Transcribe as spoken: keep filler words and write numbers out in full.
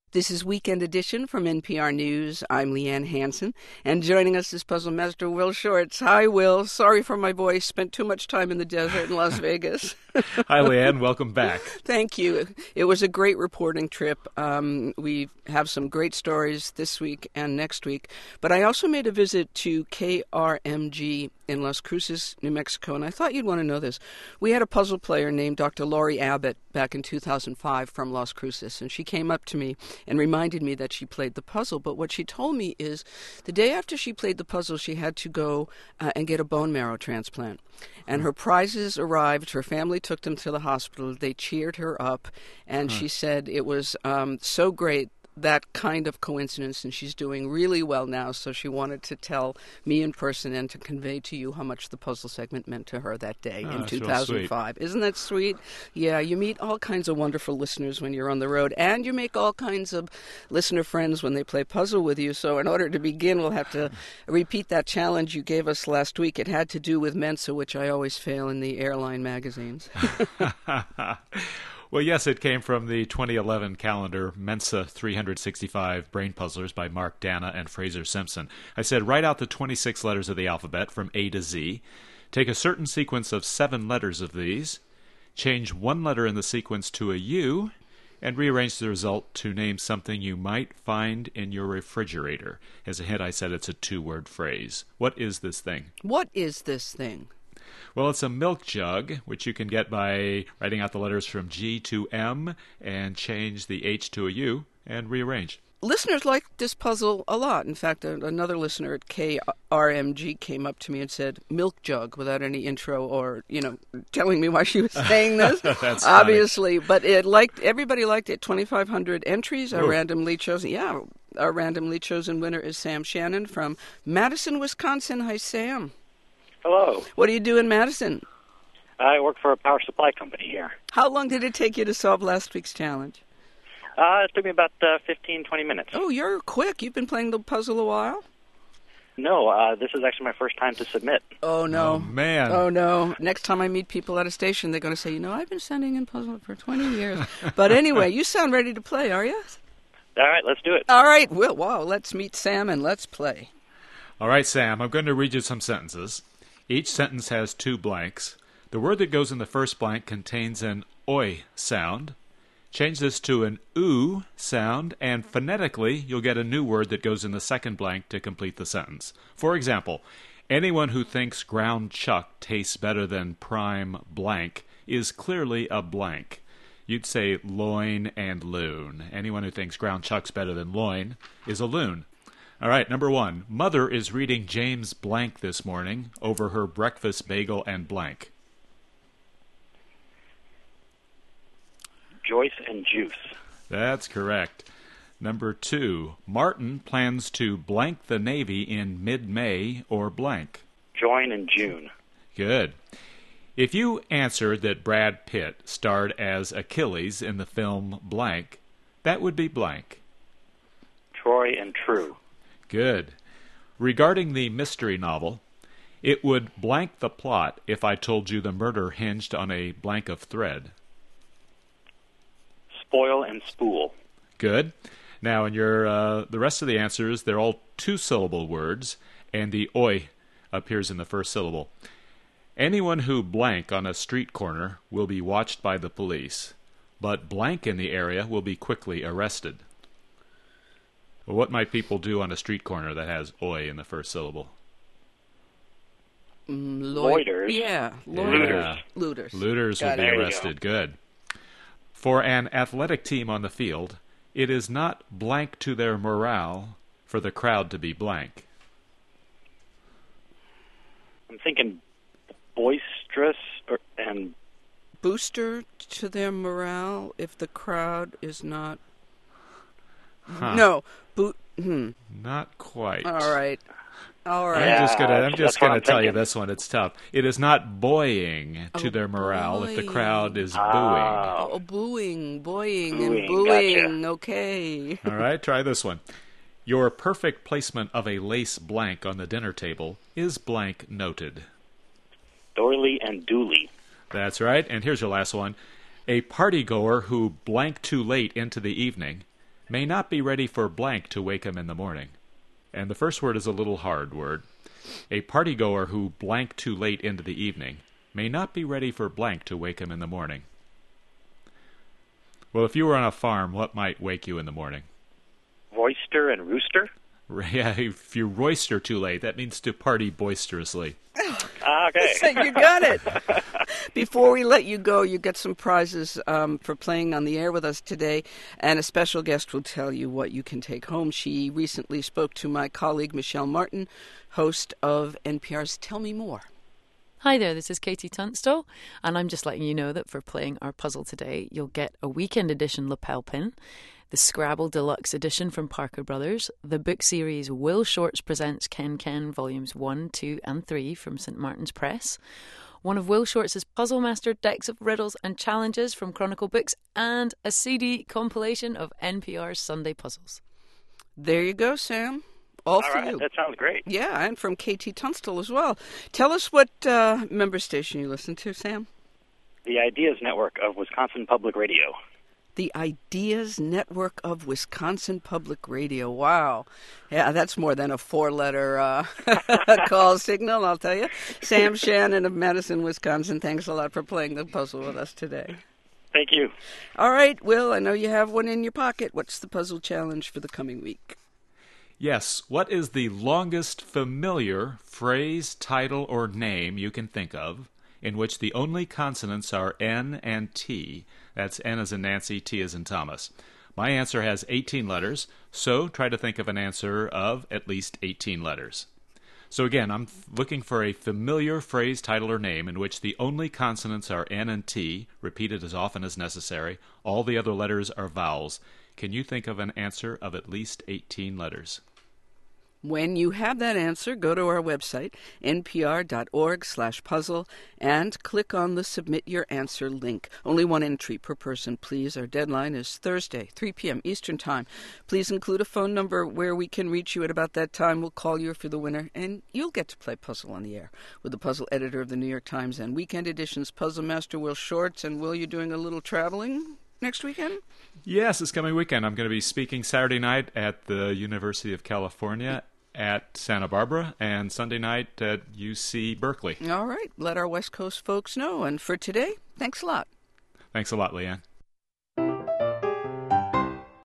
This is Weekend Edition from N P R News. I'm Leanne Hansen, and joining us is Puzzle Master Will Shortz. Hi, Will. Sorry for my voice. Spent too much time in the desert in Las Vegas. Hi, Leanne. Welcome back. Thank you. It was a great reporting trip. Um, we have some great stories this week and next week. But I also made a visit to K R M G in Las Cruces, New Mexico, and I thought you'd want to know this. We had a puzzle player named Doctor Laurie Abbott back in two thousand five from Las Cruces, and she came up to me and reminded me that she played the puzzle. But what she told me is the day after she played the puzzle, she had to go uh, and get a bone marrow transplant. And her prizes arrived. Her family took them to the hospital. They cheered her up, and huh. she said it was um, so great, that kind of coincidence, and she's doing really well now, so she wanted to tell me in person and to convey to you how much the puzzle segment meant to her that day oh, in two thousand five. Isn't that sweet? Yeah, you meet all kinds of wonderful listeners when you're on the road, and you make all kinds of listener friends when they play puzzle with you. So in order to begin, we'll have to repeat that challenge you gave us last week. It had to do with Mensa, which I always fail in the airline magazines. Well, yes, it came from the twenty eleven calendar, Mensa three sixty-five Brain Puzzlers by Mark Dana and Fraser Simpson. I said, write out the twenty-six letters of the alphabet from A to Z. Take a certain sequence of seven letters of these. Change one letter in the sequence to a U, and rearrange the result to name something you might find in your refrigerator. As a hint, I said it's a two-word phrase. What is this thing? What is this thing? Well, it's a milk jug, which you can get by writing out the letters from G to M and change the H to a U and rearrange. Listeners like this puzzle a lot. In fact, another listener at K R M G came up to me and said, milk jug, without any intro or, you know, telling me why she was saying this. That's obviously. Funny. But it liked everybody liked it. twenty-five hundred entries are Ooh. randomly chosen. Yeah, our randomly chosen winner is Sam Shannon from Madison, Wisconsin. Hi, Sam. Hello. What do you do in Madison? I work for a power supply company here. How long did it take you to solve last week's challenge? Uh, it took me about uh, fifteen, twenty minutes. Oh, you're quick. You've been playing the puzzle a while? No, uh, this is actually my first time to submit. Oh, no. Oh, man. Oh, no. Next time I meet people at a station, they're going to say, you know, I've been sending in puzzle for twenty years. But anyway, you sound ready to play, are you? All right, let's do it. All right. Well, wow, let's meet Sam and let's play. All right, Sam, I'm going to read you some sentences. Each sentence has two blanks. The word that goes in the first blank contains an oi sound. Change this to an oo sound, and phonetically, you'll get a new word that goes in the second blank to complete the sentence. For example, anyone who thinks ground chuck tastes better than prime blank is clearly a blank. You'd say loin and loon. Anyone who thinks ground chuck's better than loin is a loon. All right, number one. Mother is reading James Blank this morning over her breakfast bagel and blank. Joyce and Juice. That's correct. Number two. Martin plans to blank the Navy in mid-May or blank. Join in June. Good. If you answered that Brad Pitt starred as Achilles in the film blank, that would be blank. Troy and True. Good. Regarding the mystery novel, it would blank the plot if I told you the murder hinged on a blank of thread. Spoil and Spool. Good. Now, in your uh, the rest of the answers, they're all two-syllable words, and the oi appears in the first syllable. Anyone who blank on a street corner will be watched by the police, but blank in the area will be quickly arrested. Well, what might people do on a street corner that has oi in the first syllable? Mm, Loiters. Yeah. Loiters. Yeah. Looters. Looters will Got be it. arrested. Good. For an athletic team on the field, it is not blank to their morale for the crowd to be blank. I'm thinking boisterous or, and... Booster to their morale if the crowd is not... Huh. No. Bo- hmm. Not quite. All right. All right. Yeah, I'm just gonna. I'm that's just what gonna I'm tell you thinking. this one. It's tough. It is not buoying to Oh, their morale if the buoying. crowd is booing. Ah. Oh, booing, boying, Booing, and booing. gotcha. Okay. All right, try this one. Your perfect placement of a lace blank on the dinner table is blank noted. Doily and Dooley. That's right. And here's your last one. A partygoer who blanked too late into the evening may not be ready for blank to wake him in the morning. And the first word is a little hard word. A partygoer who blank too late into the evening may not be ready for blank to wake him in the morning. Well, if you were on a farm, what might wake you in the morning? Roister and rooster? Yeah, if you roister too late, that means to party boisterously. Ah, okay. You got it. Before we let you go, you get some prizes um, for playing on the air with us today, and a special guest will tell you what you can take home. She recently spoke to my colleague, Michelle Martin, host of N P R's Tell Me More. Hi there, this is Katie Tunstall, and I'm just letting you know that for playing our puzzle today, you'll get a weekend edition lapel pin, the Scrabble Deluxe Edition from Parker Brothers, the book series Will Shortz Presents Ken Ken Volumes one, two and three from Saint Martin's Press, one of Will Shortz's Puzzle Master decks of riddles and challenges from Chronicle Books, and a C D compilation of N P R's Sunday Puzzles. There you go, Sam. All, All for right, you. that sounds great. Yeah, and from K T Tunstall as well. Tell us what uh, member station you listen to, Sam. The Ideas Network of Wisconsin Public Radio. The Ideas Network of Wisconsin Public Radio. Wow. Yeah, that's more than a four-letter uh, call signal, I'll tell you. Sam Shannon of Madison, Wisconsin, thanks a lot for playing the puzzle with us today. Thank you. All right, Will, I know you have one in your pocket. What's the puzzle challenge for the coming week? Yes, what is the longest familiar phrase, title, or name you can think of in which the only consonants are N and T? That's N as in Nancy, T as in Thomas. My answer has eighteen letters, so try to think of an answer of at least eighteen letters. So again, I'm looking for a familiar phrase, title, or name in which the only consonants are N and T, repeated as often as necessary. All the other letters are vowels. Can you think of an answer of at least eighteen letters? When you have that answer, go to our website, npr.org slash puzzle, and click on the Submit Your Answer link. Only one entry per person, please. Our deadline is Thursday, three p.m. Eastern Time. Please include a phone number where we can reach you at about that time. We'll call you for the winner, and you'll get to play Puzzle on the Air with the puzzle editor of the New York Times and Weekend Edition's Puzzle Master, Will Shortz. And Will, you doing a little traveling next weekend? Yes, this coming weekend. I'm going to be speaking Saturday night at the University of California at Santa Barbara and Sunday night at U C Berkeley. All right. Let our West Coast folks know. And for today, thanks a lot. Thanks a lot, Leanne.